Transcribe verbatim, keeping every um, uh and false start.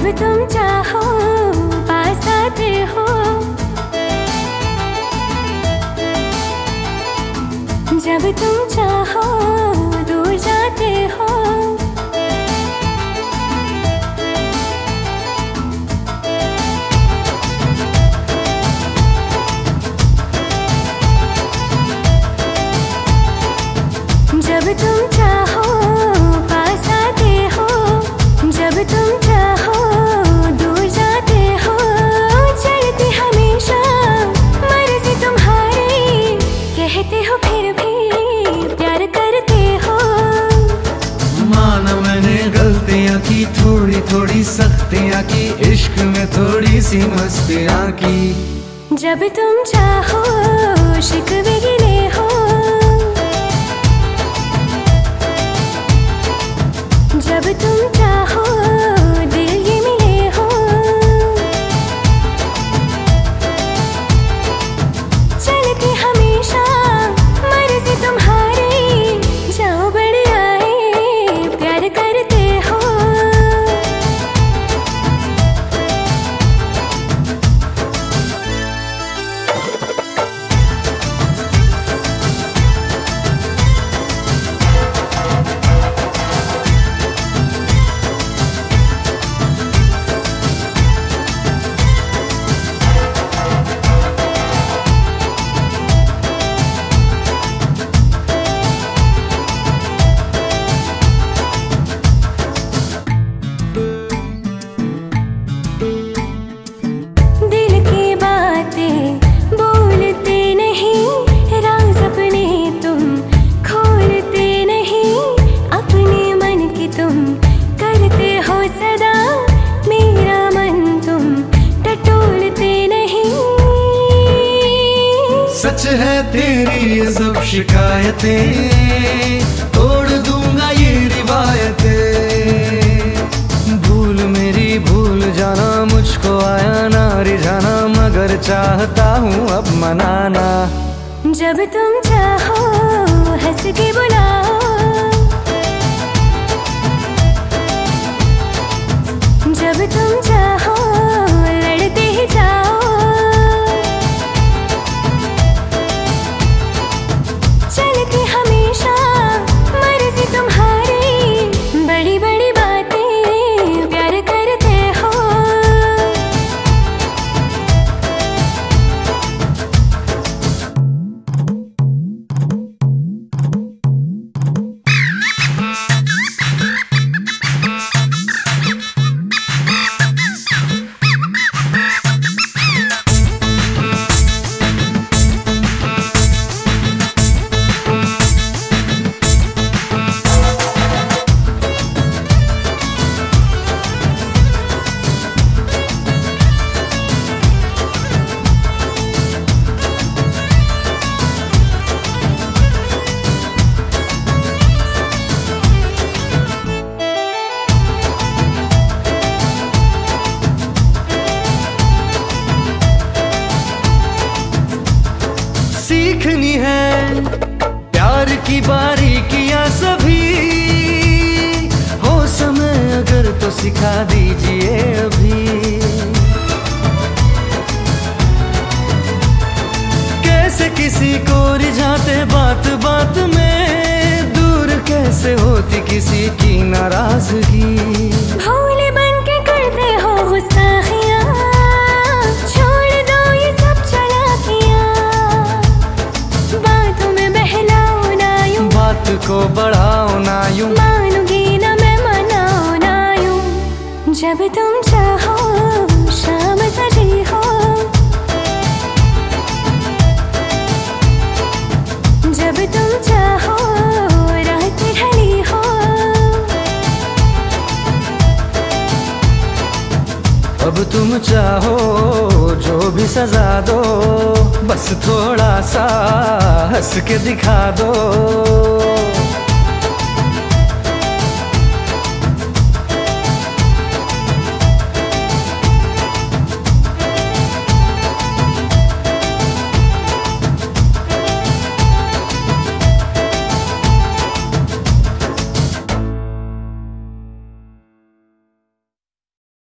जब तुम चाहो पास आते हो, जब तुम चाहो दूर जाते हो। जब तुम चाहो पास आते हो, जब तुम चाहो दूर जाते हो। चलती हमेशा मर्जी तुम्हारी, कहते हो फिर भी प्यार करते हो। माना मैंने गलतियां की, थोड़ी थोड़ी सख्तियां की, इश्क में थोड़ी सी मस्तियां की। जब तुम चाहो शिकवे गिले हो, जब तुम चाहो दिल ये मिले हो। चलती हमेशा मर्जी तुम्हारी, जाओ बड़े आए प्यार करते हो। सच है तेरी ये सब शिकायतें, तोड़ दूंगा ये रिवायतें। भूल मेरी भूल जाना, मुझको आया ना रिझाना, मगर चाहता हूँ अब मनाना। जब तुम चाहो हंस के बुलाओ, जब तुम चाहो लड़ते ही जाओ। चलती हमेशा मर्जी तुम्हारी, बड़ी बड़ी बातें प्यार करते हो। सीखनी है प्यार की बारीकियां सभी, हो समय अगर तो सिखा दीजिए अभी। कैसे किसी को रिझाते बात बात में, दूर कैसे होती किसी की नाराजगी। भोले बन के करते हो गुस्ताखियां, छोड़ दो ये सब चालाकियां। बातों में बहलाओ ना यूं, बात को बढ़ाओ ना यूं, मानूंगी ना मैं मनाओ ना यूं। जब तुम चाहो शाम सजी हो, जब तुम चाहो रात ढली हो। अब तुम चाहो जो भी सजा दो, बस थोड़ा सा हंस के दिखा दो।